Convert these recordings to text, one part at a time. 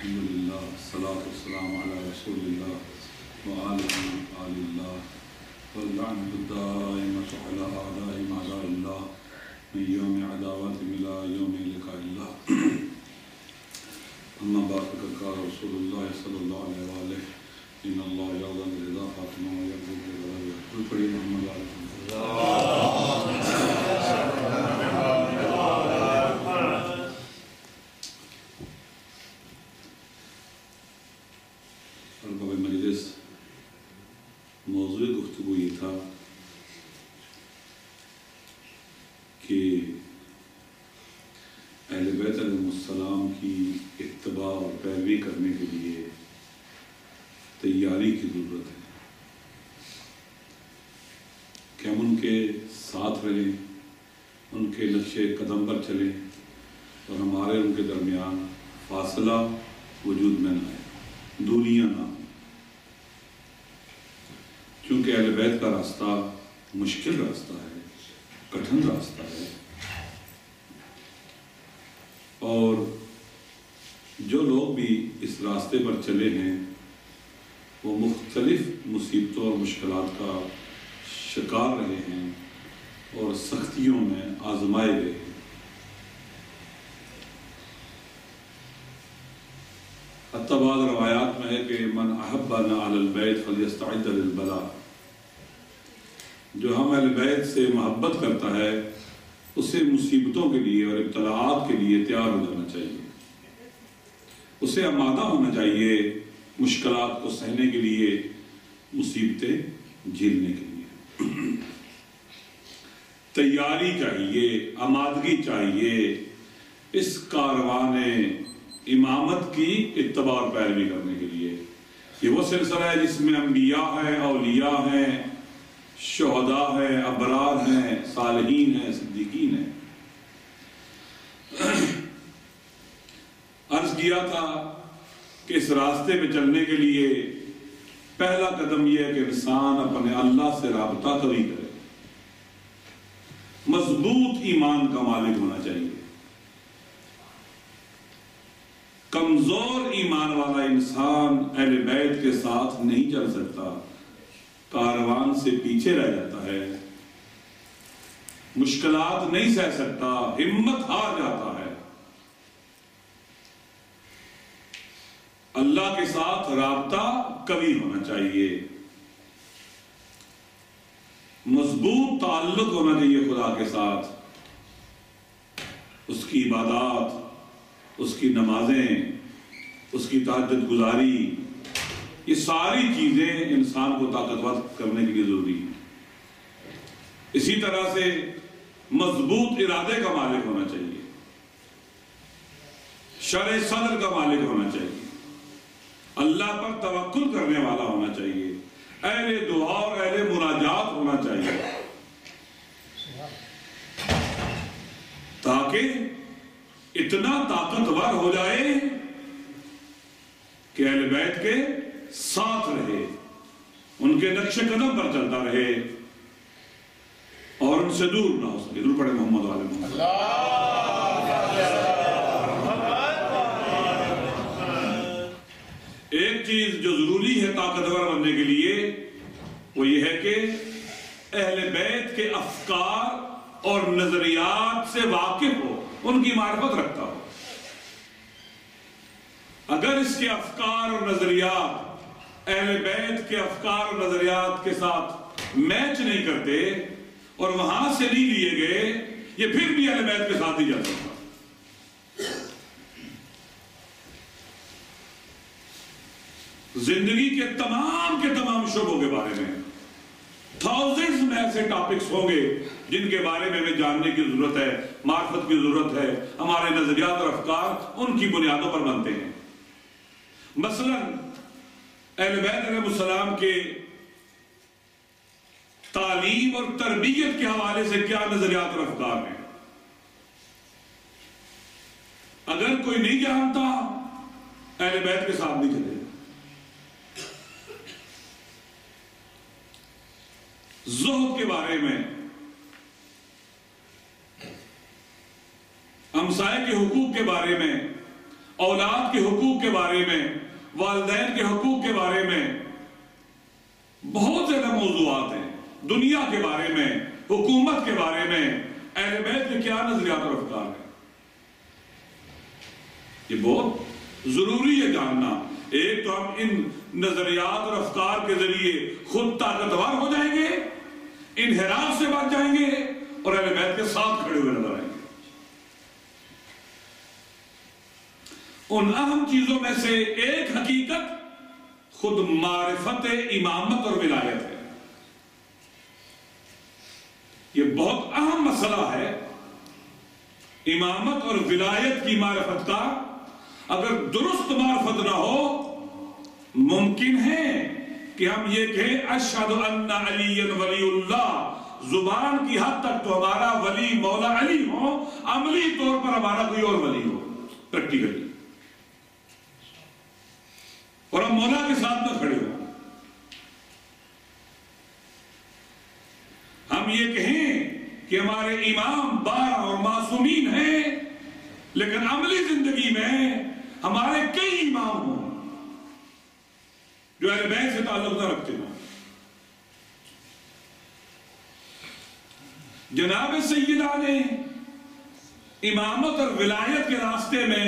الحمدللہ الصلاۃ والسلام علی رسول اللہ وآلہ آل اللہ واللعنۃ الدائمۃ علی اعدائہم اعداء اللہ من یوم عداوتہم الی یوم لقاء اللہ اما بعد فقد قال رسول اللہ صلی اللہ علیہ وآلہ ان اللہ یرضی الرضا فاطمہ ویرضی الرضا کوئی پڑھی محمد مجلس موضوع گفتگو یہ تھا کہ اہل بیت علیہ السلام کی اتباع اور پیروی کرنے کے لیے تیاری کی ضرورت ہے کہ ہم ان کے ساتھ رہیں، ان کے نقش قدم پر چلیں اور ہمارے ان کے درمیان فاصلہ وجود میں نہ آئے، دوریاں نہ ہوں، کیونکہ اہل بیت کا راستہ مشکل راستہ ہے، کٹھن راستہ ہے، اور جو لوگ بھی اس راستے پر چلے ہیں وہ مختلف مصیبتوں اور مشکلات کا شکار رہے ہیں اور سختیوں میں آزمائے گئے ہیں۔ حتیٰ بعض روایات میں ہے کہ من احبنا علی البیت فلیستعد للبلاء، جو ہم اہل بیت سے محبت کرتا ہے اسے مصیبتوں کے لیے اور ابتلاعات کے لیے تیار ہو جانا چاہیے، اسے آمادہ ہونا چاہیے مشکلات کو سہنے کے لیے، مصیبتیں جھیلنے کے لیے۔ تیاری چاہیے، آمادگی چاہیے اس کاروان امامت کی اتباع اور پیروی کرنے کے لیے۔ یہ وہ سلسلہ ہے جس میں انبیاء ہیں، اولیاء ہیں، شہداء ہیں، ابرار ہیں، صالحین ہیں، صدیقین ہیں۔ عرض کیا تھا کہ اس راستے پہ چلنے کے لیے پہلا قدم یہ ہے کہ انسان اپنے اللہ سے رابطہ قوی کرے، مضبوط ایمان کا مالک ہونا چاہیے۔ کمزور ایمان والا انسان اہل بیت کے ساتھ نہیں چل سکتا، کاروان سے پیچھے رہ جاتا ہے، مشکلات نہیں سہ سکتا، ہمت ہار جاتا ہے۔ اللہ کے ساتھ رابطہ قوی ہونا چاہیے، مضبوط تعلق ہونا چاہیے خدا کے ساتھ، اس کی عبادات، اس کی نمازیں، اس کی تہجد گزاری، یہ ساری چیزیں انسان کو طاقتور کرنے کے لیے ضروری ہیں۔ اسی طرح سے مضبوط ارادے کا مالک ہونا چاہیے، شرح صدر کا مالک ہونا چاہیے، اللہ پر توکل کرنے والا ہونا چاہیے، اہل دعا اور اہل مناجات ہونا چاہیے، تاکہ اتنا طاقتور ہو جائے کہ اہل بیت کے ساتھ رہے، ان کے نقش قدم پر چلتا رہے اور ان سے دور نہ ہو سکے۔ دور پڑھے محمد و آل محمد۔ ایک چیز جو ضروری ہے طاقتور بننے کے لیے وہ یہ ہے کہ اہل بیت کے افکار اور نظریات سے واقف ہو، ان کی معرفت رکھتا ہو۔ اگر اس کے افکار اور نظریات اہل بیت کے افکار اور نظریات کے ساتھ میچ نہیں کرتے اور وہاں سے نہیں لیے گئے، یہ پھر بھی اہل بیت کے ساتھ ہی جا سکتا۔ زندگی کے تمام شعبوں کے بارے میں تھاؤزنڈز میں ایسے ٹاپکس ہوں گے جن کے بارے میں ہمیں جاننے کی ضرورت ہے، معرفت کی ضرورت ہے۔ ہمارے نظریات اور افکار ان کی بنیادوں پر بنتے ہیں۔ مثلا اہل بیت علیہ السلام کے تعلیم اور تربیت کے حوالے سے کیا نظریات اور افکار ہیں، اگر کوئی نہیں جانتا اہل بیت کے ساتھ نہیں چلے۔ زہد کے بارے میں، ہمسائے کے حقوق کے بارے میں، اولاد کے حقوق کے بارے میں، والدین کے حقوق کے بارے میں بہت زیادہ موضوعات ہیں، دنیا کے بارے میں، حکومت کے بارے میں اہل بیت کے کیا نظریات اور افکار ہیں۔ یہ بہت ضروری ہے جاننا۔ ایک تو ہم ان نظریات اور افکار کے ذریعے خود طاقتور ہو جائیں گے، انحراف سے بچ جائیں گے اور اہل بیت کے ساتھ کھڑے ہوئے نظر آئیں گے۔ ان اہم چیزوں میں سے ایک حقیقت خود معرفت امامت اور ولایت ہے۔ یہ بہت اہم مسئلہ ہے۔ امامت اور ولایت کی معرفت کا اگر درست معرفت نہ ہو، ممکن ہے کہ ہم یہ کہیں اشہد ان علی ولی اللہ، زبان کی حد تک تو ہمارا ولی مولا علی ہو، عملی طور پر ہمارا کوئی اور ولی ہو، پریکٹیکلی، اور ہم مولا کے ساتھ نہ کھڑے ہوں۔ ہم یہ کہیں کہ ہمارے امام 12 اور معصومین ہیں، لیکن عملی زندگی میں ہمارے کئی امام ہوں جو اہل بیت سے تعلق نہ رکھتے ہوں۔ جناب سیدہ نے امامت اور ولایت کے راستے میں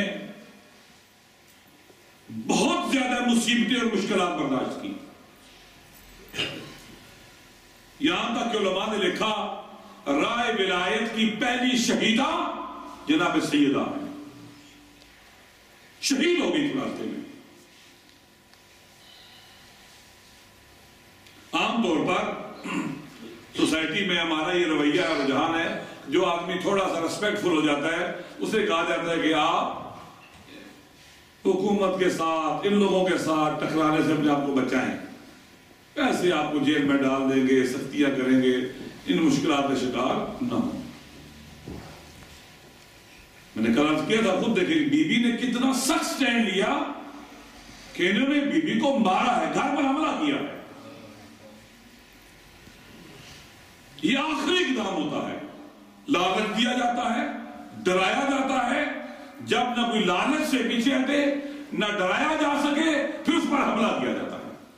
بہت زیادہ مصیبتیں اور مشکلات برداشت کی، یہاں تک کہ علماء نے لکھا رائے ولایت کی پہلی شہیدہ جناب سیدہ ہے، شہید ہو گئی تھی راستے میں۔ عام طور پر سوسائٹی میں ہمارا یہ رویہ اور رجحان ہے، جو آدمی تھوڑا سا ریسپیکٹ فل ہو جاتا ہے اسے کہا جاتا ہے کہ آپ حکومت کے ساتھ، ان لوگوں کے ساتھ ٹکرانے سے اپنے آپ کو بچائیں، ایسے آپ کو جیل میں ڈال دیں گے، سختیاں کریں گے، ان مشکلات کا شکار نہ ہو۔ میں نے کل عرض کیا تھا، خود دیکھیں بی بی نے کتنا سخت سٹینڈ لیا کہ انہوں نے بی بی کو مارا ہے، گھر پر حملہ کیا ہے۔ یہ آخری اقدام ہوتا ہے، لعنت دیا جاتا ہے، ڈرایا جاتا ہے، جب نہ کوئی لعنت سے پیچھے ہٹے، نہ ڈرایا جا سکے، پھر اس پر حملہ کیا جاتا ہے۔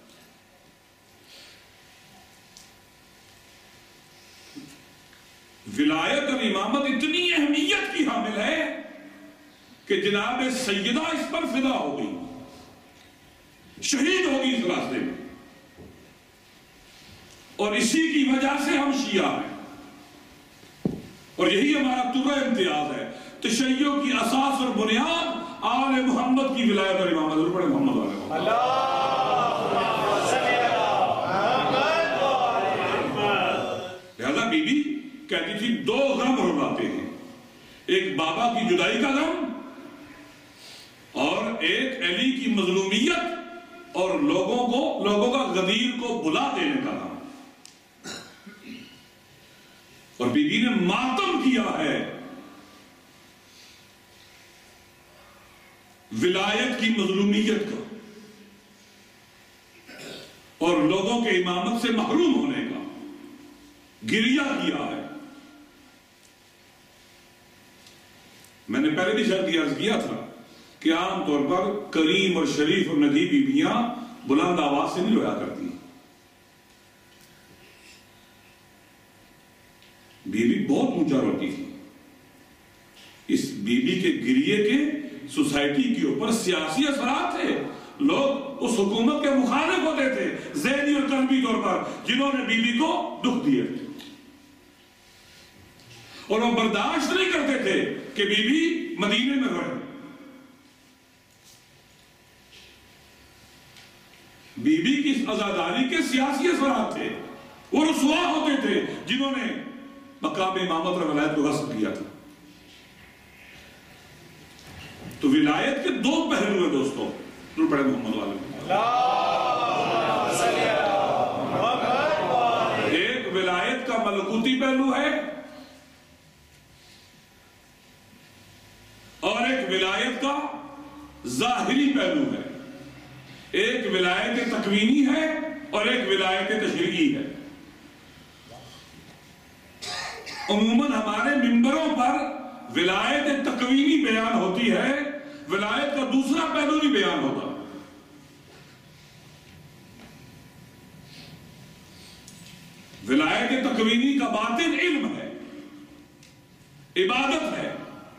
ولایت اور امامت اتنی اہمیت کی حامل ہے کہ جناب سیدہ اس پر فدا ہو گئی، شہید ہو گئی اس راستے میں، اور اسی کی وجہ سے ہم شیعہ ہیں، اور یہی ہمارا طرح امتیاز ہے۔ تشیع کی اساس اور بنیاد آل محمد کی ولایت اور امامت۔ ضرور پڑھیں محمد والے لہذا بی بی کہتی تھی دو غم رلاتے ہیں، ایک بابا کی جدائی کا غم اور ایک علی کی مظلومیت اور لوگوں کا غدیر کو بلا دینے کا غم۔ اور بی بی نے ماتم کیا ہے ولایت کی مظلومیت کا اور لوگوں کے امامت سے محروم ہونے کا، گریہ کیا ہے۔ میں نے پہلے بھی شرط عرض کیا تھا کہ عام طور پر کریم اور شریف اور ندی بیویاں بلند آواز سے نہیں رویا کرتی، بی بی بہت اونچا روتی تھی۔ اس بی بی کے گریے کے سوسائٹی کے اوپر سیاسی اثرات تھے، لوگ اس حکومت کے مخالف ہوتے تھے ذہنی اور قلبی طور پر، جنہوں نے بی بی کو دکھ دیے، اور وہ برداشت نہیں کرتے تھے کہ بی بی مدینے میں رہے۔ بی بی کی عزاداری کے سیاسی اثرات تھے، وہ رسوا ہوتے تھے جنہوں نے مقام امامت اور ولایت کو غصب کیا تھا۔ تو ولایت کے دو پہلو ہیں دوستو، ضرور پڑھیں محمد والے۔ ایک ولایت کا ملکوتی پہلو ہے اور ایک ولایت کا ظاہری پہلو ہے۔ ایک ولایت تکوینی ہے اور ایک ولایت تشریعی ہے۔ عموماً ہمارے منبروں پر ولایت تکوینی بیان ہوتی ہے، ولایت کا دوسرا پہلو نہیں بیان ہوتا. ولایت تکوینی کا باطن علم ہے، عبادت ہے.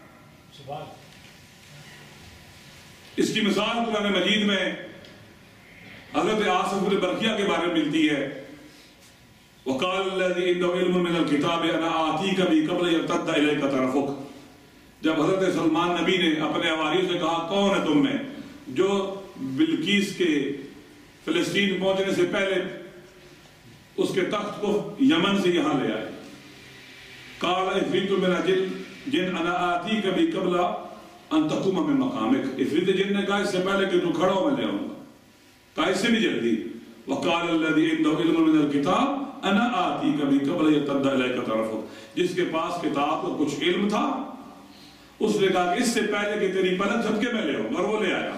اس کی مثال قرآن مجید میں حضرت آصف بن برقیہ کے بارے میں ملتی ہے. وَقَالَ الَّذِي عِندَهُ عِلْمٌ مِّنَ الْكِتَابِ أَنَا آتِيكَ بِهِ قَبْلَ يَرْتَدَّ إِلَيْكَ طَرْفُكَ. جب حضرت سلمان نبی نے اپنے حواریوں سے کہا کون ہے تم میں جو بلقیس کے فلسطین پہنچنے سے پہلے اس کے تخت کو یمن سے یہاں لے آئے. قَالَ عِفْرِيتٌ مِّنَ الْجِنِّ أَنَا آتِيكَ بِهِ قَبْلَ أَن تَقُومَ مِن مَّقَامِكَ. عفریت جن نے کہا اس سے پہلے کہ تو کھڑا ہو میں لے آؤں گا. کہا اس سے بھی جلدی. وَقَالَ الَّذِي عِندَهُ عِلْمٌ مِّنَ الْكِتَابِ أَنَا آتِيكَ بِهِ قَبْلَ يَرْتَدَّ إِلَيْكَ طَرْفُكَ. جس کے پاس کتاب کا کچھ علم تھا اس نے کہا کہ اس سے پہلے کہ تیری پلک جھپکے میں لے آؤں، اور وہ لے آیا.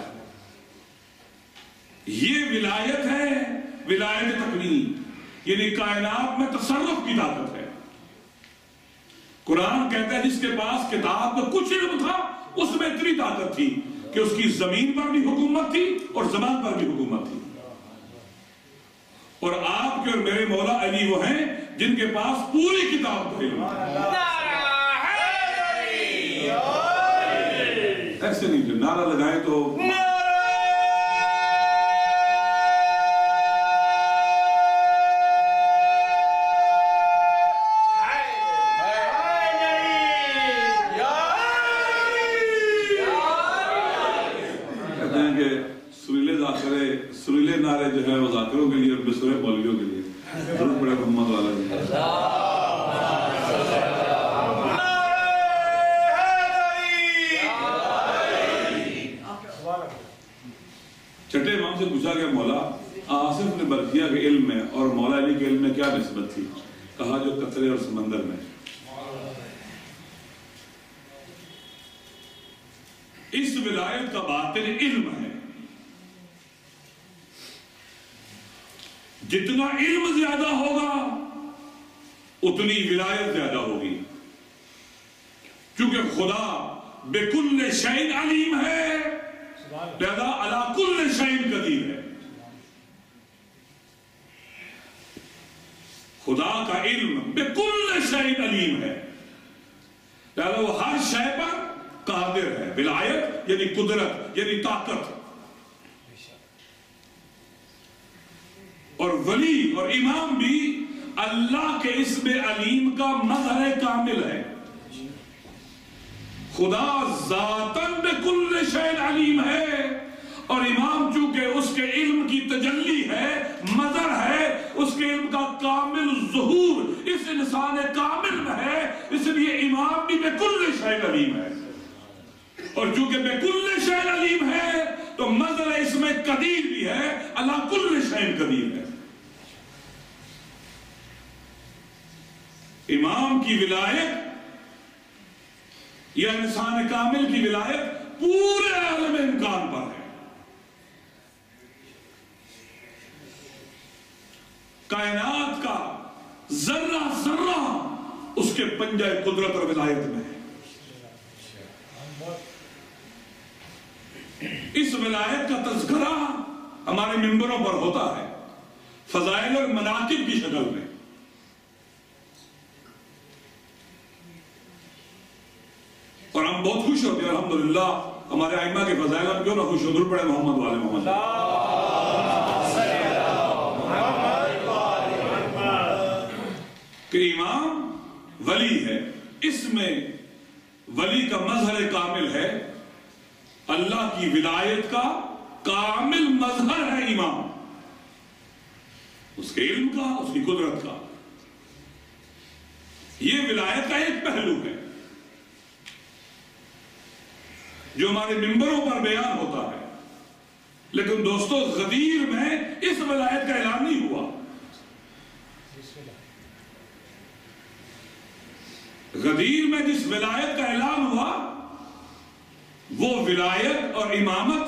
یہ ولایت ہے، ولایت تکوینی، یعنی کائنات میں تصرف کی طاقت ہے. قرآن کہتا ہے جس کے پاس کتاب کا کچھ علم تھا اس میں اتنی طاقت تھی کہ اس کی زمین پر بھی حکومت تھی اور زمان پر بھی حکومت تھی. اور آپ کے اور میرے مولا علی وہ ہیں جن کے پاس پوری کتاب کا علم ہے. ایسے نہیں جو نعرہ لگائے تو کہتے ہیں کہ سریلے نعرے جو ہے وہ ذاکروں کے لیے اور بسرے مولویوں کے لیے. ضرور بڑے محمد والا جی. چھٹے امام سے پوچھا گیا مولا آصف نے برقیہ کے علم میں اور مولا علی کے علم میں کیا نسبت تھی؟ کہا جو قطرے اور سمندر میں. اس ولایت کا باطن علم ہے. جتنا علم زیادہ ہوگا اتنی ولایت زیادہ ہوگی، کیونکہ خدا بکل شیء علیم ہے، لہذا علی کل شیء قدیر ہے. خدا کا علم بکل شیء علیم ہے، لہذا وہ ہر شے پر قادر ہے. ولایت یعنی قدرت یعنی طاقت. اور ولی اور امام بھی اللہ کے اسم علیم کا مظہر کامل ہے. خدا ذاتاً بکل شیء علیم ہے اور امام چونکہ اس کے علم کی تجلی ہے، مظہر ہے، اس کے علم کا کامل ظہور اس انسان کامل میں ہے، اس لیے امام بھی بکل شیء علیم ہے. اور چونکہ بکل شیء علیم ہے تو مظہر اس میں قدیر بھی ہے، اللہ کل شیء قدیر ہے. امام کی ولایت یا انسان کامل کی ولایت پورے عالم امکان پر ہے. کائنات کا ذرہ ذرہ اس کے پنجہ قدرت اور ولایت میں ہے. اس ولایت کا تذکرہ ہمارے منبروں پر ہوتا ہے فضائل اور مناقب کی شکل میں. اور ہم بہت خوش ہوتے ہیں الحمدللہ ہمارے ائمہ کے فضائل. ہم کیوں نہ خوش ہو؟ درود پڑھیں محمد والے محمد. کہ امام ولی ہے، اس میں ولی کا مظہر کامل ہے، اللہ کی ولایت کا کامل مظہر ہے امام، اس کے علم کا، اس کی قدرت کا. یہ ولایت کا ایک پہلو ہے جو ہمارے منبروں پر بیان ہوتا ہے. لیکن دوستو غدیر میں اس ولایت کا اعلان نہیں ہوا. غدیر میں جس ولایت کا اعلان ہوا وہ ولایت اور امامت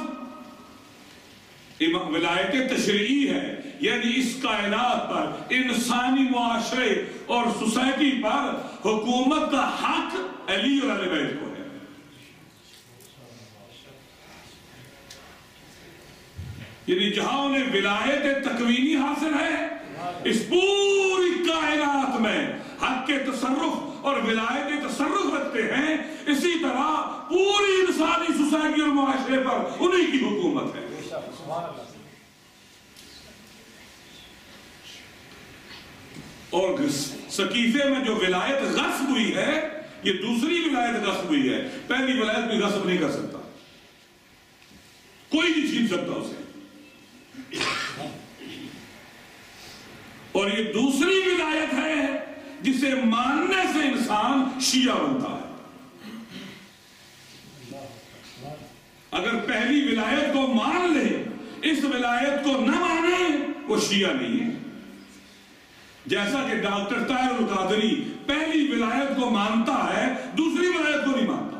ولایت تشریعی ہے، یعنی اس کائنات پر انسانی معاشرے اور سوسائٹی پر حکومت کا حق علی اور اہل بیت کو ہے. یعنی جہاں انہیں ولایت تکوینی حاصل ہے، اس پوری کائنات میں حق کے تصرف اور ولایت تصرف رکھتے ہیں، اسی طرح پوری انسانی سوسائٹی اور معاشرے پر انہی کی حکومت ہے۔ اور سقیفے میں جو ولایت غصب ہوئی ہے، یہ دوسری ولایت غصب ہوئی ہے، پہلی ولایت بھی غصب نہیں کر سکتا، کوئی نہیں چھین سکتا اسے۔ اور یہ دوسری ولایت ہے جسے ماننے سے انسان شیعہ بنتا ہے۔ اگر پہلی ولایت کو مان لے، اس ولایت کو نہ مانے، وہ شیعہ نہیں ہے۔ جیسا کہ ڈاکٹر طاہر القادری پہلی ولایت کو مانتا ہے، دوسری ولایت کو نہیں مانتا۔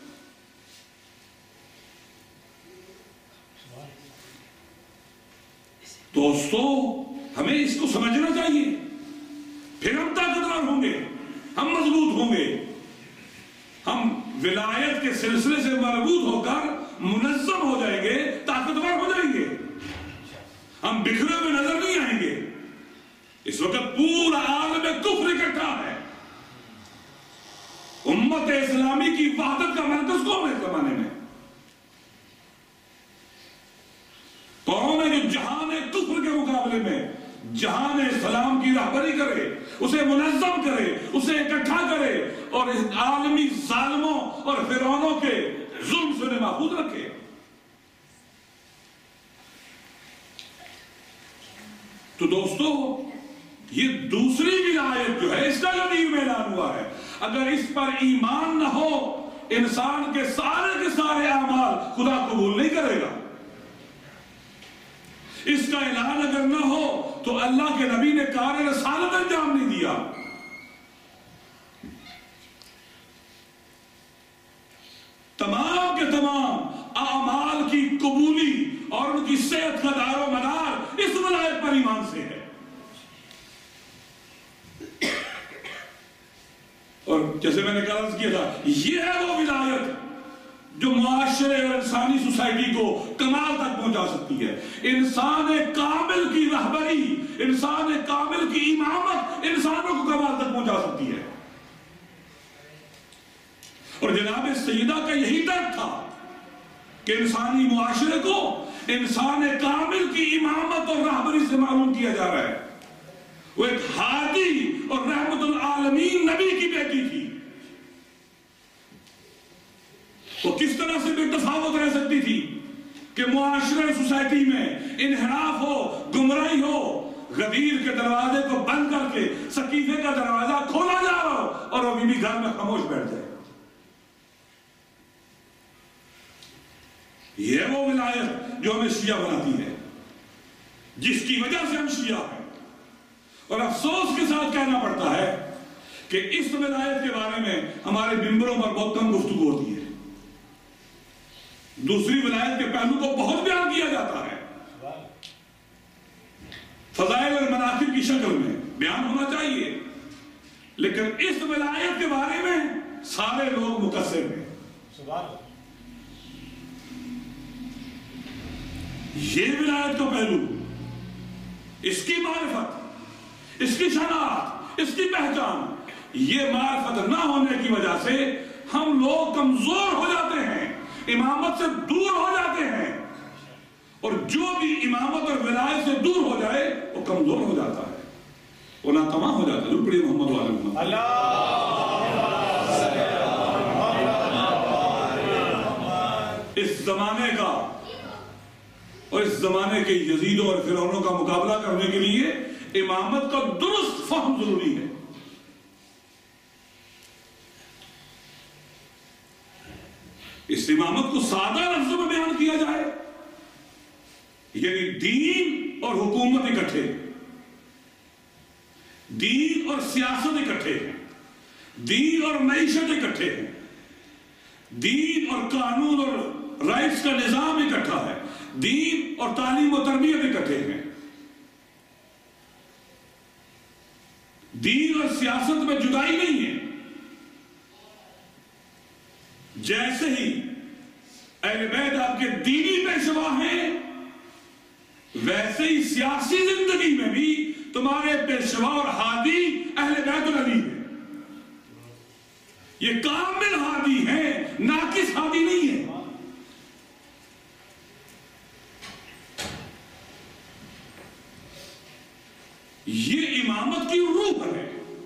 دوستو، ہمیں اس کو سمجھنا چاہیے، پھر ہم طاقتور ہوں گے، ہم مضبوط ہوں گے، ہم ولایت کے سلسلے سے مربوط ہو کر منظم ہو جائیں گے، طاقتور ہو جائیں گے، ہم بکھرے ہوئے نظر نہیں آئیں گے۔ اس وقت پورا عالم کفر اکٹھا ہے، امت اسلامی کی وحدت کا مرکز کون ہے اس زمانے میں؟ کون ہے جو جہان کفر کے مقابلے میں جہان اسلام کی رہبری کرے، اسے منظم کرے، اسے اکٹھا کرے اور اس عالمی ظالموں اور فرعونوں کے ظلم سے محفوظ رکھے؟ تو دوستو، یہ دوسری ولایت جو ہے، اس کا ندیر میں اعلان ہوا ہے، اگر اس پر ایمان نہ ہو، انسان کے سارے اعمال خدا قبول نہیں کرے گا۔ اس کا اعلان اگر نہ ہو تو اللہ کے نبی نے کار رسالت انجام نہیں دیا۔ تمام کے تمام اعمال کی قبولی اور ان کی صحت کا دار و مدار اس ولایت پر ایمان سے ہے۔ اور جیسے میں نے عرض کیا تھا، یہ ہے وہ ولایت جو معاشرے اور انسانی سوسائٹی کو کمال تک پہنچا سکتی ہے۔ انسان کامل کی رہبری، انسان کامل کی امامت انسانوں کو کمال تک پہنچا سکتی ہے۔ اور جناب سیدہ کا یہی درد تھا کہ انسانی معاشرے کو انسان کامل کی امامت اور رہبری سے معلوم کیا جا رہا ہے۔ وہ ایک ہادی اور رحمت العالمین نبی کی بیٹی تھی، وہ کس طرح سے بے تفاوت رہ سکتی تھی کہ معاشرے سوسائٹی میں انحراف ہو، گمراہی ہو، غدیر کے دروازے کو بند کر کے سقیفے کا دروازہ کھولا جا رہا ہو اور وہ بھی گھر میں خاموش بیٹھ جائے۔ یہ وہ ولایت جو ہمیں شیعہ بناتی ہے، جس کی وجہ سے ہم شیعہ ہیں۔ اور افسوس کے ساتھ کہنا پڑتا ہے کہ اس ولایت کے بارے میں ہمارے ممبروں پر بہت کم گفتگو ہوتی ہے۔ دوسری ولایت کے پہلو کو بہت بیان کیا جاتا ہے، فضائل اور مناقب کی شکل میں بیان ہونا چاہیے، لیکن اس ولایت کے بارے میں سارے لوگ مقصر ہیں۔ یہ ولایت کا پہلو، اس کی معرفت، اس کی شناخت، اس کی پہچان، یہ معرفت نہ ہونے کی وجہ سے ہم لوگ کمزور ہو جاتے ہیں، امامت سے دور ہو جاتے ہیں، اور جو بھی امامت اور ولایت سے دور ہو جائے وہ کمزور ہو جاتا ہے، وہ ناتمام ہو جاتا ہے۔ ضرور پڑھیے محمد وعلی محمد۔ اس زمانے کا اور اس زمانے کے یزیدوں اور فرعونوں کا مقابلہ کرنے کے لیے امامت کا درست فہم ضروری ہے۔ اس امامت کو سادہ لفظوں میں بیان کیا جائے، یعنی دین اور حکومت اکٹھے، دین اور سیاست اکٹھے ہیں، دین اور معیشت اکٹھے ہیں، دین اور قانون اور رائٹس کا نظام اکٹھا ہے، دین اور تعلیم و تربیت اکٹھے ہیں۔ دین اور سیاست میں جدائی نہیں ہے۔ جیسے ہی اہل بیت آپ کے دینی پیشوا ہیں، ویسے ہی سیاسی زندگی میں بھی تمہارے پیشوا اور ہادی اہل بیت العلی ہے. یہ کامل ہادی ہیں، ناقص ہادی نہیں ہے. یہ امامت کی روح ہے.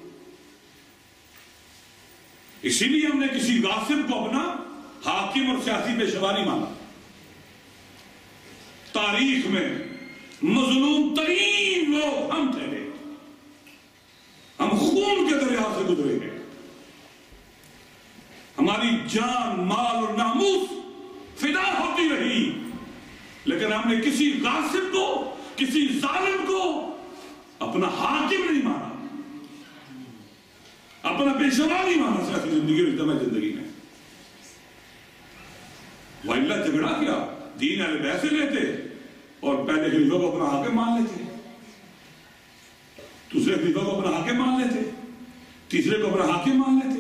اسی لیے ہم نے کسی غاصب کو اپنا حاکم اور سیاسی پیشوا نہیں مانا. تاریخ میں مظلوم ترین لوگ ہم تھے. ہم خون کے دریا سے گزرے ہیں. ہماری جان، مال اور ناموس فدا ہوتی رہی، لیکن ہم نے کسی غاصب کو، کسی ظالم کو اپنا حاکم نہیں مانا، اپنا پیشوا نہیں مانا سیاسی زندگی اور اجتماعی زندگی میں. وَإِلَّا جھگڑا کیا دین اہل بیت سے لیتے اور پہلے خلیفہ کو اپنا حاکم مان لیتے، دوسرے خلیفہ کو اپنا حاکم مان لیتے، تیسرے کو اپنا حاکم مان لیتے.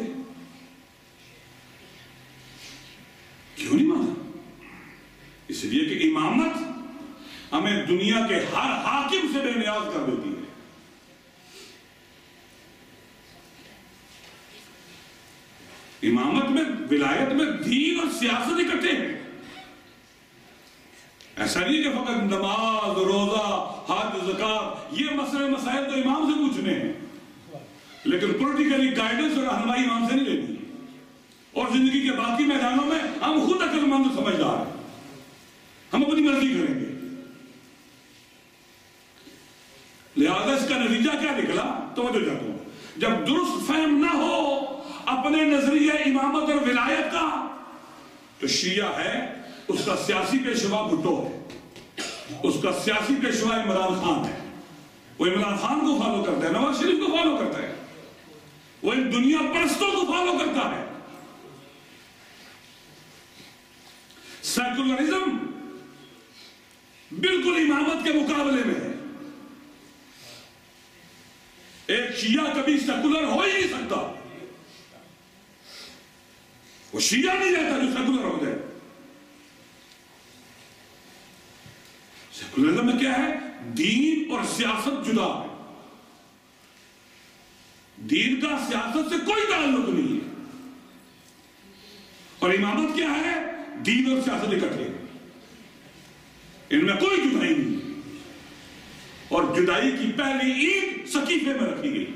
کیوں نہیں مانا؟ اس لیے کہ امامت ہمیں دنیا کے ہر حاکم سے بے نیاز کر دیتی ہے. امامت میں، ولایت میں دین اور سیاست اکٹھے ہیں. ایسا نہیں کہ فقط نماز، روزہ، حج، زکات یہ مسئلے مسائل تو امام سے پوچھنے ہیں، لیکن پولیٹیکلی گائیڈنس اور رہنمائی امام سے نہیں لینی. اور زندگی کے باقی میدانوں میں ہم خود عقل مند سمجھدار ہیں، ہم اپنی مرضی کریں گے. لہذا اس کا نتیجہ کیا نکلا؟ توجہ چاہتا ہوں. جب درست فہم نہ ہو اپنے نظریہ امامت اور ولایت کا، تو شیعہ ہے اس کا سیاسی پیشوا بھٹو ہے، اس کا سیاسی پیشوا عمران خان ہے. وہ عمران خان کو فالو کرتا ہے، نواز شریف کو فالو کرتا ہے، وہ ان دنیا پرستوں کو فالو کرتا ہے. سیکولرزم بالکل امامت کے مقابلے میں ہے. ایک شیعہ کبھی سیکولر ہو ہی نہیں سکتا. وہ شیعہ نہیں رہتا جو سیکولر ہو جائے. سیکولرزم میں کیا ہے؟ دین اور سیاست جدا ہے. دین کا سیاست سے کوئی تعلق نہیں ہے. اور امامت کیا ہے؟ دین اور سیاست اکٹھے، ان میں کوئی جدائی نہیں ہے. اور جدائی کی پہلی اینٹ سقیفے میں رکھی گئی.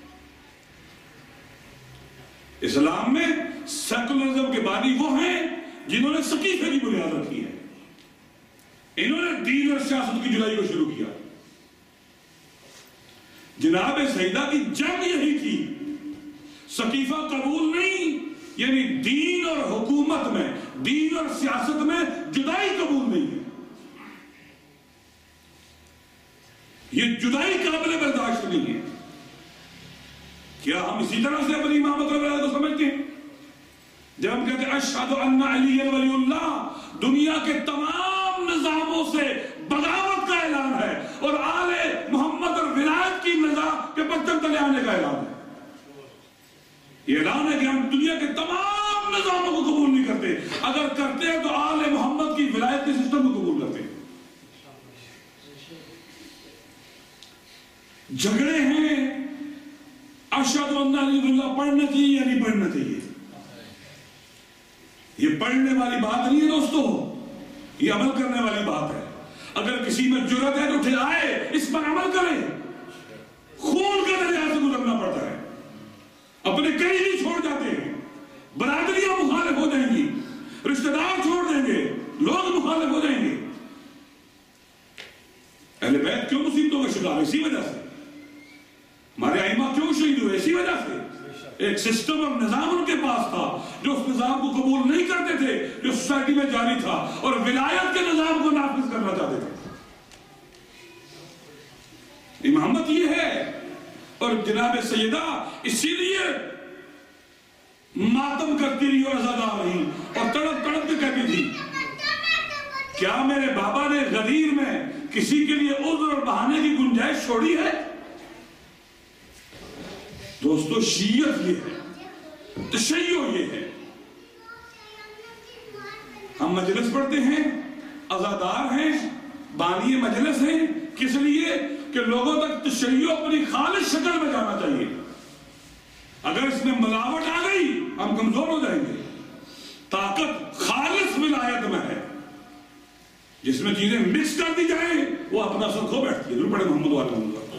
اسلام میں سیکولرزم کے بانی وہ ہیں جنہوں نے سقیفے کی بنیاد رکھی ہے. انہوں نے دین اور سیاست کی جدائی کو شروع کیا. جناب سیدہ کی جنگ یہی تھی. سقیفہ قبول نہیں، یعنی دین اور حکومت میں، دین اور سیاست میں جدائی قبول نہیں ہے. یہ جدائی قابل برداشت نہیں ہے. کیا ہم اسی طرح سے اپنی امامت اور ولایت کو سمجھتے ہیں؟ جب ہم کہتے ہیں اشہد ان علی ولی اللہ، دنیا کے تمام نظاموں سے بغاوت کا اعلان ہے، اور آل محمد اور ولایت کی نظام کے پرچم تلے آنے کا اعلان ہے. یہ اعلان ہے کہ ہم دنیا کے تمام نظاموں کو قبول نہیں کرتے. اگر کرتے ہیں تو آل محمد کی ولایت کے سسٹم کو قبول کرتے ہیں. جھگڑے ہیں اشہد ان علی ولی اللہ پڑھنا چاہیے یا نہیں پڑھنا چاہیے. یہ پڑھنے والی بات نہیں ہے دوستو، یہ عمل کرنے والی بات ہے. اگر کسی میں جرأت ہے تو اٹھے آئے، اس پر عمل کرے. خون کا دریا سے گزرنا پڑتا ہے. اپنے قریبی چھوڑ جاتے ہیں، برادریاں مخالف ہو جائیں گی، رشتہ دار چھوڑ دیں گے، لوگ مخالف ہو جائیں گے. اہل بیت کیوں مصیبتوں کا شکار؟ اسی وجہ سے. ہمارے ائمہ کیوں شہید ہوئے؟ اسی وجہ سے. ایک سسٹم اور نظام ان کے پاس تھا جو اس نظام کو قبول نہیں کرتے تھے جو سوسائٹی میں جاری تھا، اور ولایت کے نظام کو نافذ کرنا چاہتے تھے. امامت یہ ہے. اور جناب سیدہ اسی لیے ماتم کرتی رہی اور عزادار رہی اور تڑپ تڑپ کے کہتی تھی، کیا میرے بابا نے غدیر میں کسی کے لیے عذر اور بہانے کی گنجائش چھوڑی ہے؟ دوستو شیعت یہ ہے، تشیع یہ ہے. ہم مجلس پڑھتے ہیں، عزادار ہیں، بانی مجلس ہیں کس لیے کہ لوگوں تک تشیع اپنی خالص شکل میں جانا چاہیے. اگر اس میں ملاوٹ آ گئی ہم کمزور ہو جائیں گے. طاقت خالص ولایت میں ہے. جس میں چیزیں مکس کر دی جائیں وہ اپنا اثر کھو بیٹھتی ہے. ضرور پڑھے محمد والے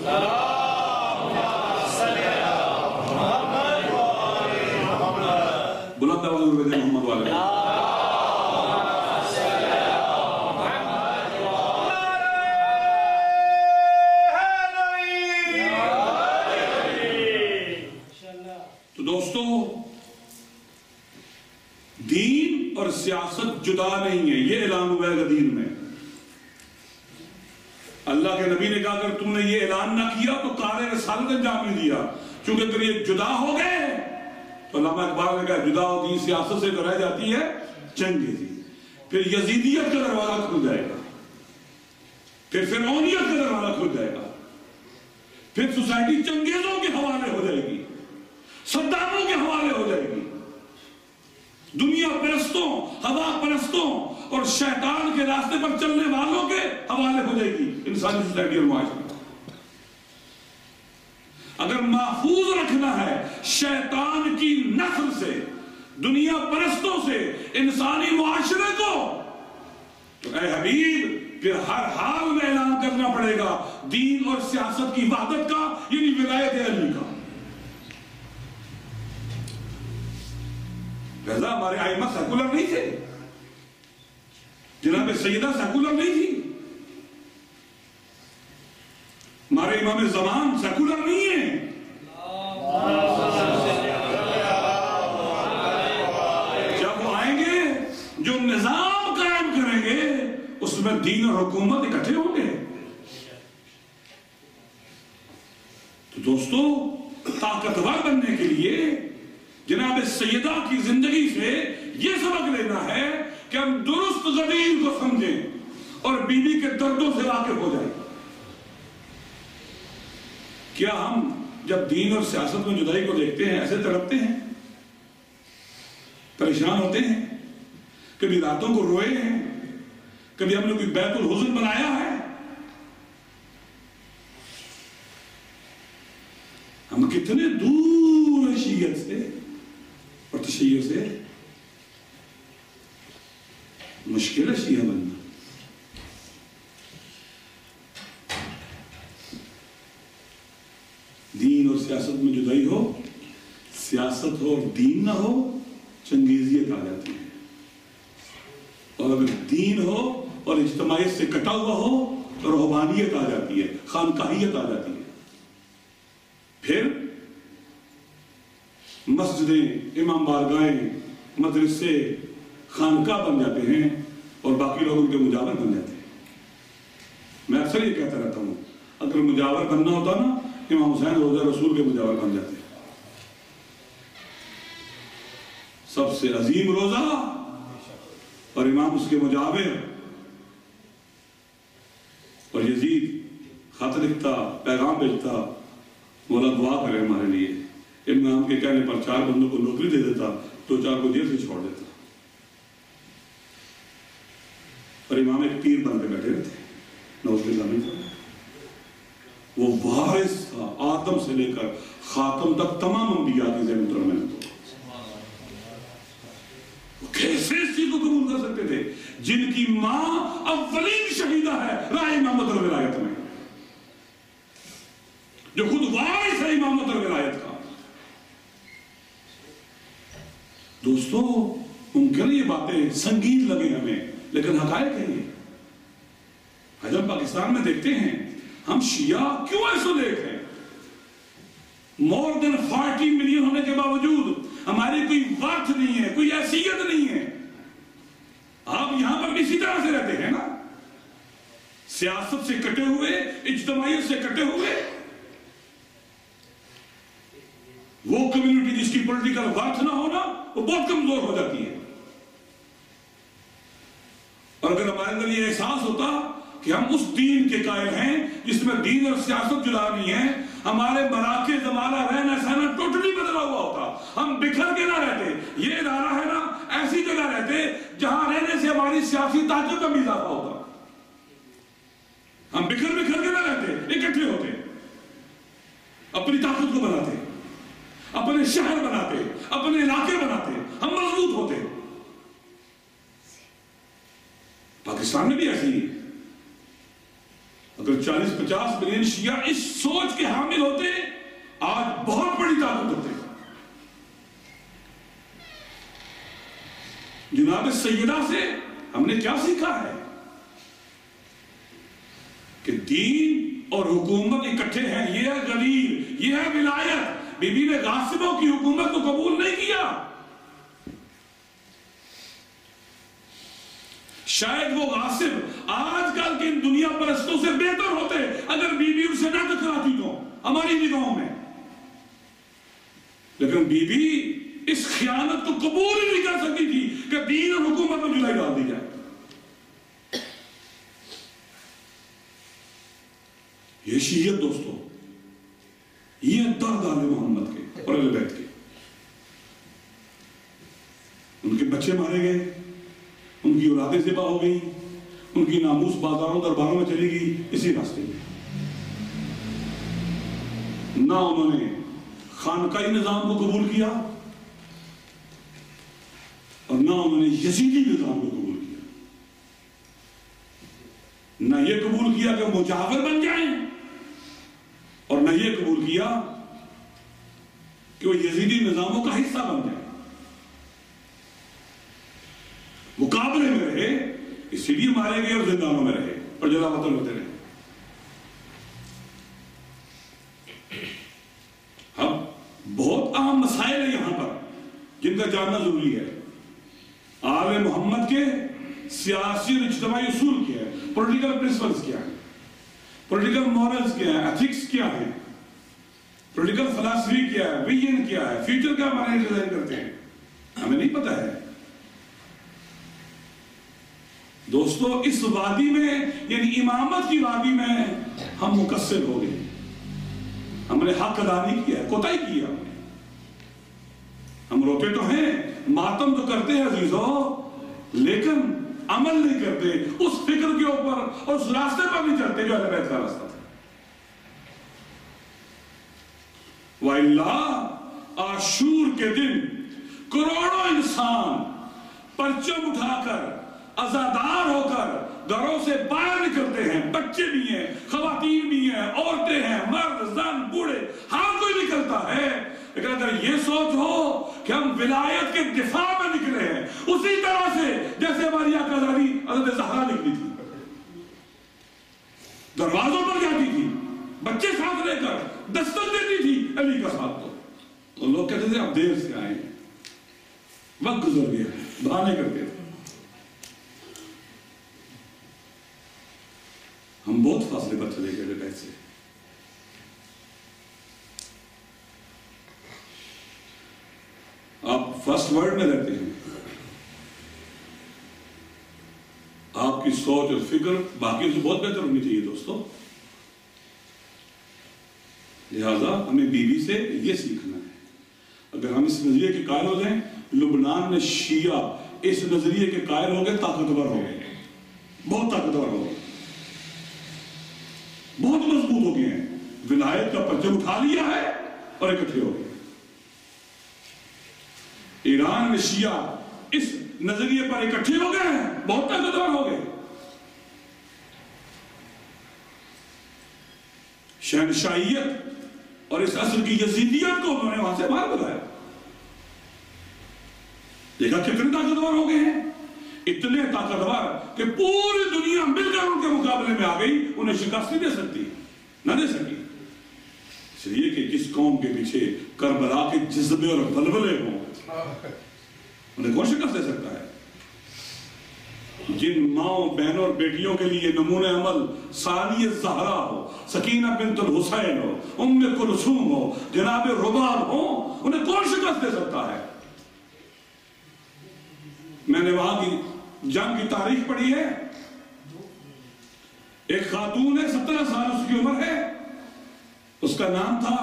بلند آواز میں محمد والے تو دوستو دین اور سیاست جدا نہیں ہے. یہ اعلان ہوا ہے غدیر میں. اللہ کے نبی نے کہا اگر تم نے یہ اعلان نہ کیا تو کار رسالت انجام نہیں دیا. چونکہ اگر یہ جدا ہو گئے تو علامہ اقبال نے کہا جدا ہو دین سیاست سے تو رہ جاتی ہے چنگیزی. پھر یزیدیت کا دروازہ کھل جائے گا, پھر فرعونیت کا دروازہ کھل جائے گا, پھر سوسائٹی چنگیزوں کے حوالے ہو جائے گی, صداموں کے حوالے ہو جائے گی, دنیا پرستوں, ہوا پرستوں اور شیطان کے راستے پر چلنے والوں کے حوالے ہو جائے گی انسانی سوسائٹی اور معاشرے. اگر محفوظ رکھنا ہے شیطان کی نسل سے, دنیا پرستوں سے انسانی معاشرے کو, تو اے حبیب پھر ہر حال میں اعلان کرنا پڑے گا دین اور سیاست کی وحدت کا, یعنی ولایت علی کا. لہذا ہمارے ائمہ سیکولر نہیں تھے, جناب سیدہ سیکولر نہیں تھی, ہمارے امام زمان سیکولر نہیں ہیں. جب وہ آئیں گے جو نظام قائم کریں گے اس میں دین اور حکومت اکٹھے ہوں گے. تو دوستو طاقتور بننے کے لیے جناب سیدہ کی زندگی سے یہ سبق لینا ہے کہ ہم درست غدیر کو سمجھیں اور بیوی کے دردوں سے واقف ہو جائیں. کیا ہم جب دین اور سیاست میں جدائی کو دیکھتے ہیں ایسے تڑپتے ہیں, پریشان ہوتے ہیں, کبھی راتوں کو روئے ہیں, کبھی ہم نے کوئی بیت الحزن بنایا ہے؟ ہم کتنے دور شیعت سے اور تشیع سے. مشکل ہے شیعہ بننا. دین اور سیاست میں جدائی ہو, سیاست ہو اور دین نہ ہو, چنگیزیت آ جاتی ہے. اور اگر دین ہو اور اجتماعیت سے کٹا ہوا ہو تو رہبانیت آ جاتی ہے, خانقاہیت آ جاتی ہے. پھر مسجدیں, امام بارگاہیں, مدرسے خانقاہ بن جاتے ہیں اور باقی لوگ ان کے مجاور بن جاتے ہیں. میں اکثر یہ کہتا رہتا ہوں اگر مجاور بننا ہوتا نا امام حسین روضہ رسول کے مجاور بن جاتے. سب سے عظیم روضہ اور امام اس کے مجاور. اور یزید خط لکھتا, پیغام بھیجتا, مولا دعا کرے ہمارے لیے. امام کے کہنے پر 4 بندوں کو نوکری دے دیتا, 2-4 کو جیل سے چھوڑ دیتا. اور امام ایک پیر بن کے بیٹھے رہتے, نوز نظامی تھا. وہ وارث تھا آدم سے لے کر خاتم تک تمام انبیاء کی ذہن اتر میں. وہ کیسے اس چیز کو قبول کر سکتے تھے جن کی ماں اولین شہیدہ ہے راہ امامت اور ولایت میں, جو خود وارث ہے امامت اور ولایت کا. دوستو ممکن یہ باتیں سنگین لگے ہمیں, لیکن حقائق ہے یہ. جب پاکستان میں دیکھتے ہیں ہم شیعہ کیوں ایسولیٹ ہیں, مور دین 40 ملین ہونے کے باوجود ہماری کوئی ورتھ نہیں ہے, کوئی حیثیت نہیں ہے. آپ یہاں پر بھی اسی طرح سے رہتے ہیں نا, سیاست سے کٹے ہوئے, اجتماعیت سے کٹے ہوئے. وہ کمیونٹی جس کی پولیٹیکل ورتھ نہ ہونا وہ بہت کمزور ہو جاتی ہے. اور اگر ہمارے اندر یہ احساس ہوتا کہ ہم اس دین کے قائل ہیں جس میں دین اور سیاست جدا نہیں ہے, ہمارے مراکز ہمارا رہنا سہنا ٹوٹلی بدلا ہوا ہوتا, ہم بکھر کے نہ رہتے. یہ ادارہ ہے نا ایسی جگہ رہتے جہاں رہنے سے ہماری سیاسی طاقت کا بھی اضافہ ہوتا. بکھر بکھر کے نہ رہتے، اکٹھے ہوتے، اپنی طاقت کو بناتے، اپنے شہر بناتے، اپنے علاقے بناتے، ہم مضبوط ہوتے۔ پاکستان میں بھی ایسی ہی، اگر 40-50 ملین شیعہ اس سوچ کے حامل ہوتے، آج بہت بڑی طاقت ہوتے۔ جناب سیدہ سے ہم نے کیا سیکھا ہے کہ دین اور حکومت اکٹھے ہیں، یہ ہے غدیر، یہ ہے ولایت۔ بی بی نے غاصبوں کی حکومت کو قبول نہیں کیا، شاید وہ غاصب آج کل کے دنیا پرستوں سے بہتر ہوتے اگر بی بی ان سے نہ ٹکراتی تو ہماری نگاہوں میں، لیکن بی بی اس خیانت کو قبول ہی نہیں کر سکتی تھی کہ دین اور حکومت میں جلائی ڈال دی جائے۔ یہ شیعت دوستو، یہ درد آل محمد کے اور اہل بیت کے، ان کے بچے مارے گئے، ان کی اولادیں ذبح ہو گئی، ان کی ناموس بازاروں درباروں میں چلی گئی اسی راستے میں۔ نہ انہوں نے خانقاہی نظام کو قبول کیا اور نہ انہوں نے یزیدی نظام کو قبول کیا، نہ یہ قبول کیا کہ مجاور بن جائیں اور نہ یہ قبول کیا کہ وہ یزیدی نظاموں کا حصہ بن جائیں۔ مقابلے میں رہے، اسی لیے مارے گئے اور زندانوں میں رہے اور جلا وطن ہوتے رہے۔ اب بہت اہم مسائل ہیں یہاں پر جن کا جاننا ضروری ہے۔ آل محمد کے سیاسی اور اجتماعی اصول کیا ہے، پولیٹیکل پرنسپلز کیا ہیں، پولیٹیکل مورلز کیا ہیں، ایتھکس کیا ہیں، پولیٹیکل فلسفی کیا ہے، ویژن کیا ہے، فیوچر کیا ہمارے ڈیزائن کرتے ہیں، ہمیں نہیں پتہ ہے۔ دوستو اس وادی میں یعنی امامت کی وادی میں ہم مقصر ہو گئے، ہم نے حق ادا نہیں کیا، کوتاہی کیا ہم نے۔ ہم روتے تو ہیں، ماتم تو کرتے ہیں عزیزو، لیکن عمل نہیں کرتے اس فکر کے اوپر اور اس راستے پر نہیں چلتے جو اہل بیت کا راستہ تھا۔ وَإِلَّا عاشور کے دن کروڑوں انسان پرچم اٹھا کر عزادار ہو کر گھروں سے باہر نکلتے ہیں، بچے بھی ہیں، خواتین بھی ہیں، عورتیں ہیں، مرد، زن، بوڑھے، ہر کوئی نکلتا ہے۔ لیکن اگر یہ سوچ ہو کہ ہم ولایت کے دفاع میں نکلے ہیں اسی طرح سے جیسے ہماری آقازادی حضرت زہرا نکلی تھی، دروازوں پر جاتی تھی، بچے ساتھ لے کر دستک دیتی تھی علی کا ساتھ، تو لوگ کہتے تھے اب دیر سے آئے، وقت گزر گیا، بہانے کرتے تھے۔ ہم بہت فاصلے پر چلے گئے بیت سے۔ آپ فرسٹ ورلڈ میں رہتے ہیں، آپ کی سوچ اور فکر باقیوں سے بہت بہتر ہونی چاہیے دوستو۔ لہذا ہمیں بی بی سے یہ سیکھنا ہے۔ اگر ہم اس نظریے کے قائل ہو جائیں، لبنان میں شیعہ اس نظریے کے قائل ہو گئے، طاقتور ہو گئے، بہت طاقتور ہو گئے، بہت مضبوط ہو گئے ہیں، ولایت کا پرچم اٹھا لیا ہے اور اکٹھے ہو گئے۔ ایران میں شیعہ اس نظریے پر اکٹھے ہو گئے ہیں، بہت طاقتور ہو گئے۔ شہنشاہیت اور اس عصر کی یزیدیت کو انہوں نے وہاں سے باہر بلایا۔ دیکھا کتنے طاقتور ہو گئے ہیں، اتنے طاقتور کہ پوری دنیا مل کر ان کے مقابلے میں آ گئی، انہیں شکست نہیں دے سکتی، نہ دے سکی۔ اس لیے کہ جس قوم کے پیچھے کربلا کے جذبے اور بلبلے ہوں، انہیں کون شکست دے سکتا ہے؟ جن ماؤں بہنوں اور بیٹیوں کے لیے نمونہ عمل ثانی زہرا ہو، سکینہ بنت الحسین ہو، ام کلثوم ہو، جناب رباب ہو، انہیں کون شکست دے سکتا ہے؟ میں نے وہاں کی جنگ کی تاریخ پڑھی ہے، ایک خاتون ہے، 17 سال اس کی عمر ہے، اس کا نام تھا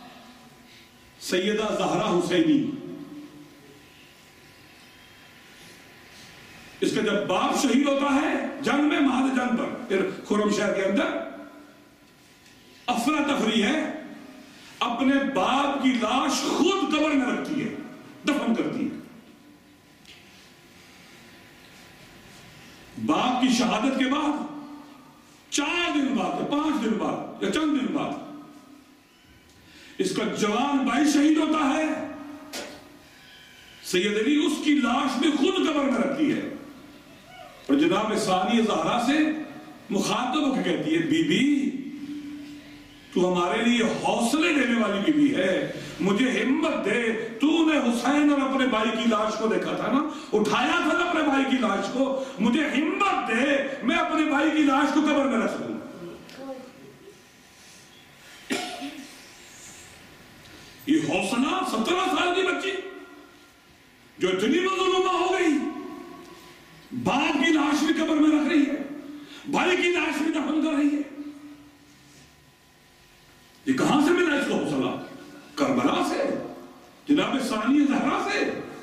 سیدہ زہرا حسینی۔ اس کا جب باپ شہید ہوتا ہے جنگ میں، مہد جنگ پر، پھر خرم شہر کے اندر افراتفری ہے، اپنے باپ کی لاش خود قبر میں رکھتی ہے، دفن کرتی ہے. باپ کی شہادت کے بعد 4 دن بعد، 5 دن بعد یا چند دن بعد اس کا جوان بھائی شہید ہوتا ہے. سید علی اس کی لاش میں خود قبر میں رکھتی ہے اور جناب ثانی زہرا سے مخاطب ہو کے کہتی ہے، بی بی تو ہمارے لیے حوصلے دینے والی بی بی ہے، مجھے ہمت دے. تو نے حسین اور اپنے بھائی کی لاش کو دیکھا تھا نا، اٹھایا تھا نا اپنے بھائی کی لاش کو، مجھے ہمت دے، میں اپنے بھائی کی لاش کو قبر میں رکھ سکوں. یہ حوصلہ 17 سال کی بچی جو اتنی مظلومہ ہو گئی، باپ کی لاش بھی قبر میں رکھ رہی ہے، بھائی کی لاش بھی دفن کر رہی ہے. یہ کہاں سے ملا اس کو حوصلہ؟ کربلا سے، جناب ثانی زہرا سے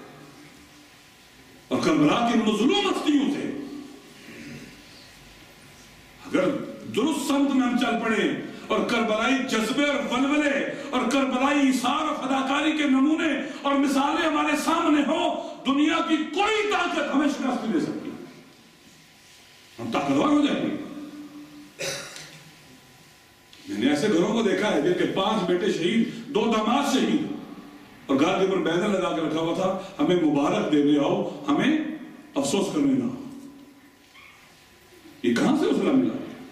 اور کربلا کی مظلوم ہستیوں سے. اگر درست سمت میں ہم چل پڑے اور کربلائی جذبے اور ولولے اور کربلائی ایثار اور فداکاری کے نمونے اور مثالیں ہمارے سامنے ہو، دنیا کی کوئی طاقت ہمیں شکست نہیں دے سکتی، ہم طاقتور ہو جائیں گے. میں نے ایسے گھروں کو دیکھا ہے جن کے 5 بیٹے شہید، 2 داماد شہید، اور گھر کے اوپر بینر لگا کے رکھا ہوا تھا، ہمیں مبارک دینے آؤ، ہمیں افسوس کرنے نہ آؤ. یہ کہاں سے حوصلہ ملا؟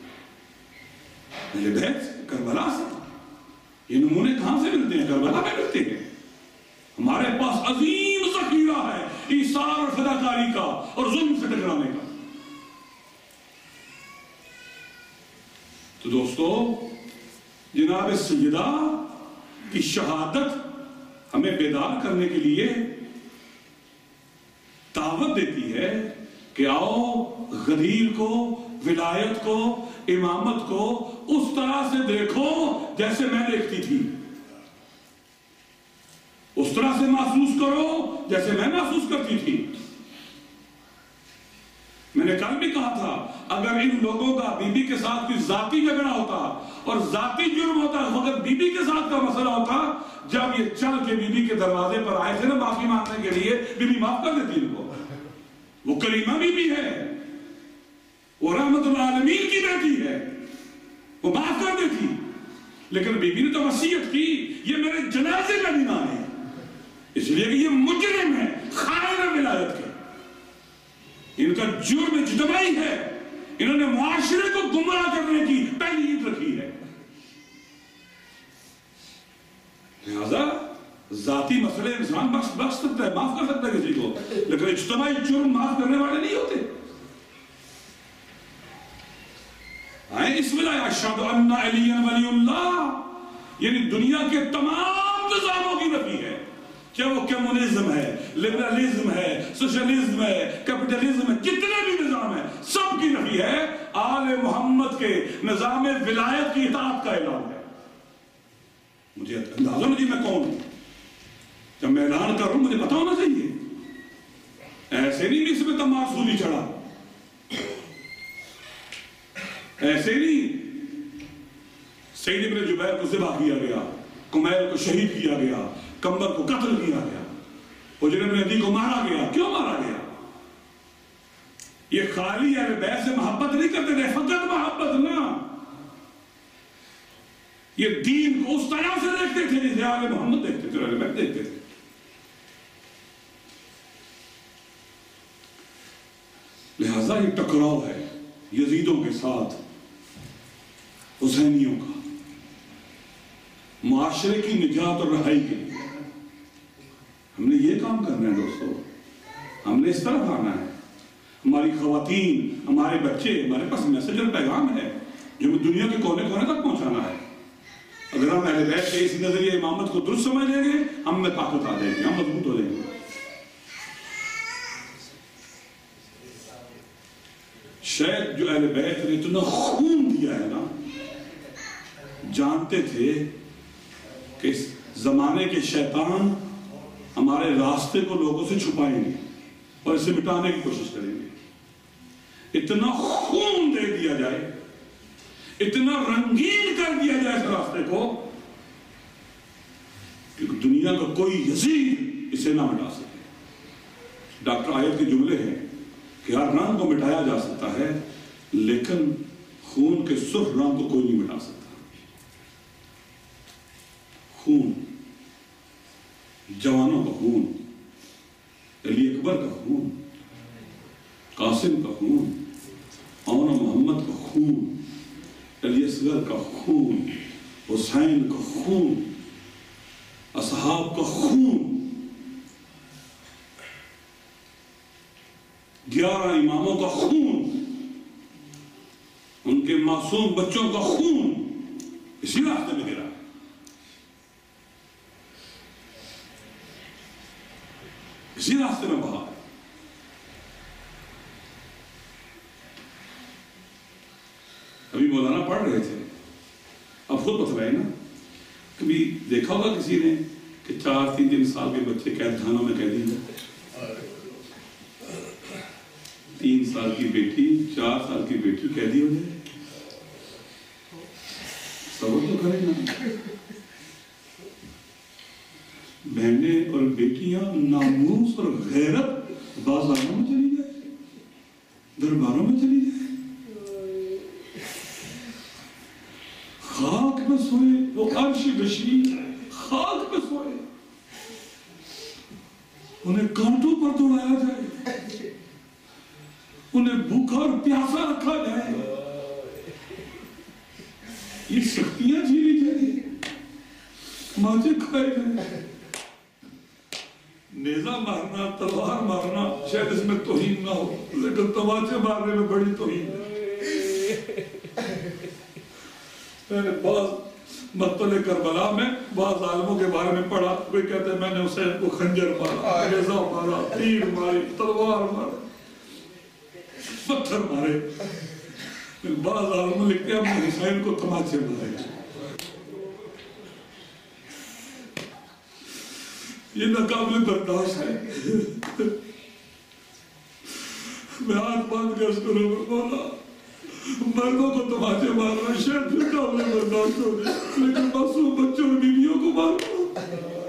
اہل بیت کربلا سے. یہ نمونے کہاں سے ملتے ہیں؟ کربلا میں ملتے ہیں. ہمارے پاس عظیم ذخیرہ ہے ایثار اور فداکاری کا اور ظلم سے ٹکرانے کا. تو دوستو، جناب سیدہ کی شہادت ہمیں بیدار کرنے کے لیے دعوت دیتی ہے کہ آؤ غدیر کو، ولایت کو، امامت کو اس طرح سے دیکھو جیسے میں دیکھتی تھی، اس طرح سے محسوس کرو جیسے میں محسوس کرتی تھی. میں نے کل بھی کہا تھا، اگر ان لوگوں کا بی بی کے ساتھ کوئی ذاتی جھگڑا ہوتا اور ذاتی جرم ہوتا، مگر بی بی کے ساتھ کا مسئلہ ہوتا، جب یہ چل کے بی بی کے دروازے پر آئے تھے نا معافی مانگنے کے لیے، بی بی معاف کر دیتی ان کو. وہ کریمہ بی بی ہے، وہ رحمت العالمین کی بیٹی ہے، وہ معاف کر دیتی. لیکن بی بی نے تو وصیت کی، یہ میرے جنازے میں نہیں آئے، اس لیے کہ یہ مجرم ہے، خائن ولایت کے. ان کا جرم اجتماعی ہے، انہوں نے معاشرے کو گمراہ کرنے کی پہلی عید رکھی ہے. لہذا ذاتی مسئلے انسان بخش سکتا ہے، معاف کر سکتا ہے کسی کو، لیکن اجتماعی جرم معاف کرنے والے نہیں ہوتے. اس ولایت اشہد ان علی ولی اللہ، یعنی دنیا کے تمام نظاموں کی نفی ہے، چاہے وہ کمیونزم ہے، لبرلزم ہے، سوشلزم ہے، کیپٹلزم ہے، جتنے بھی نظام ہیں سب کی نفی ہے. آل محمد کے نظام ولایت کی اطاعت کا اعلان ہے. مجھے اندازہ نہیں میں کون ہوں، جب میں اعلان کر رہا ہوں مجھے پتا ہونا چاہیے. ایسے نہیں اس میں تمام سولی چڑھا، ایسے نہیں. سید ابن جبیر کو ذبح کیا گیا، کمیل کو شہید کیا گیا، کمبر کو قتل کیا گیا، حجر بن عدی کو مارا گیا. کیوں مارا گیا؟ یہ خالی اہل بیت سے محبت نہیں کرتے تھے، فقط محبت نہ، یہ دین کو اس طرح سے دیکھتے تھے جیسے آل محمد دیکھتے تھے، اہل بیت دیکھتے تھے. لہذا یہ ٹکراؤ ہے یزیدوں کے ساتھ حسینیوں کا، معاشرے کی نجات اور رہائی کے لیے ہم نے یہ کام کرنا ہے. دوستو، ہم نے اس طرح آنا ہے. ہماری خواتین، ہمارے بچے، ہمارے پاس میسج اور پیغام ہے جو ہمیں دنیا کے کونے کونے تک پہنچانا ہے. اگر ہم اہل بیت کے اس نظریہ امامت کو درست سمجھ لیں گے، ہم میں طاقت آ جائے گی، ہم مضبوط ہو جائیں گے. شاید جو اہل بیت نے اتنا خون دیا ہے نا، جانتے تھے کہ اس زمانے کے شیطان ہمارے راستے کو لوگوں سے چھپائیں گے اور اسے مٹانے کی کوشش کریں گے. اتنا خون دے دیا جائے، اتنا رنگین کر دیا جائے اس راستے کو کہ دنیا کا کوئی یزید اسے نہ مٹا سکے۔ ڈاکٹر آیت کے جملے ہیں کہ ہر رنگ کو مٹایا جا سکتا ہے لیکن خون کے سرخ رنگ کو کوئی نہیں مٹا سکتا۔ خون، جوانوں کا خون، علی اکبر کا خون، قاسم کا خون، اونا محمد کا خون، علی اصغر کا خون، حسین کا خون، اصحاب کا خون، 11 اماموں کا خون، ان کے معصوم بچوں کا خون اسی راستے میں گرا۔ اسی راستے میں بہا۔ ابھی مولانا پڑھ رہے تھے، اب خود بتلائے نا، کبھی دیکھا ہوگا کسی نے کہ 4-3 سال کے بچے قید خانوں میں قیدی ہیں؟ 3 سال کی بیٹی، 4 سال کی بیٹی قیدی ہو جائے؟ صبر تو کرے نا۔ بہنیں اور بیٹیاں ناموس اور غیرت بازاروں میں چلی جائے، درباروں میں چلی جائے، خاک پہ سوئے، وہ عرش بشری خاک پہ سوئے، انہیں کانٹوں پر دوڑایا جائے، انہیں بھوکا اور پیاسا رکھا جائے، یہ سختیاں جھیلی جائیں، ماجے کھائے جائیں۔ نیزہ مارنا، تلوار مارنا شاید اس میں توہین نہ ہو، لیکن تماچے مارنے میں بڑی توہین ہے۔ میں نے بعض مقتل کربلا میں بعض عالموں کے بارے میں پڑھا، کوئی کہتے ہیں میں نے حسین کو خنجر مارا، نیزہ مارا، تیر ماری، تلوار مارا، پتھر مارے، بعض عالموں لکھتے ہیں ہم نے حسین کو تماچے مارے۔ یہ ناقابل برداشت ہے۔ میں ہاتھ باندھ کے اس کو بولا، مردوں کو تماچے مارنا شاید پھر قابل برداشت ہو گئے، لیکن معصوم بچوں اور بیویوں کو مارنا۔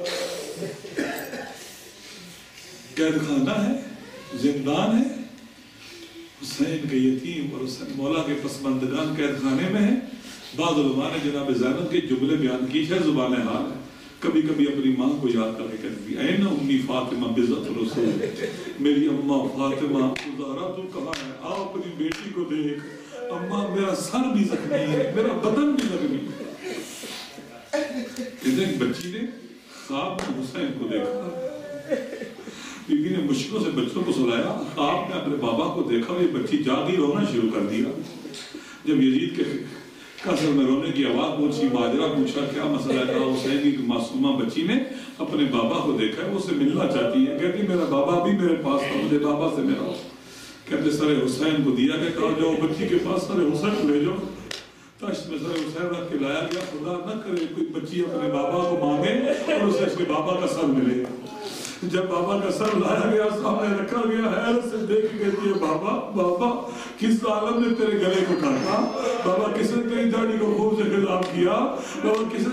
قید خانہ ہے، زندان ہے، حسین کے یتیم اور حسین مولا کے پسماندگان قید خانے میں ہیں۔ بعض علماء نے جناب زینب کے جملے بیان کی ہے، زبان حال ہے، کبھی کبھی اپنی ماں کو یاد کر کے کہتی ہے، این امی فاطمہ بزت رسول، میری اماں فاطمہ زہرا تو کہاں ہے، آؤ اپنی بیٹی کو دیکھ، اماں میرا سر بھی زخمی ہے، میرا بدن بھی زخمی ہے۔ ایک بچی نے خواب میں حسین کو دیکھا، بی بی نے مشکلوں سے بچوں کو سلایا، خواب میں اپنے بابا کو دیکھا، یہ بچی جاگی رونا شروع کر دیا۔ جب یزید کے قصر میں رونے کی آواز پوچھی، ماجرہ پوچھا کیا مسئلہ ہے، کہا حسین کی معصومہ بچی نے اپنے بابا کو دیکھا ہے، وہ اسے ملنا چاہتی ہے، کہتی میرا بابا بھی میرے پاس تھا، مجھے بابا سے ملا۔ کہتے سر حسین کو دیا کہ کہا جاؤ بچی کے پاس سر حسین کو لے جاؤ۔ تشت میں سر حسین رکھ کے لایا گیا، خدا نہ کرے کوئی بچی اپنے بابا کو مانگے اور اسے اس کے بابا کا سر ملے۔ جب بابا کا سر لایا گیا، سامنے رکھا گیا، حیرت سے دیکھ کے کہتی ہے بابا بابا کس ظالم نے تیرے گلے کو کاٹا، بابا کس نے تیری داڑھی کو خوب سے خطاب کیا، بابا کس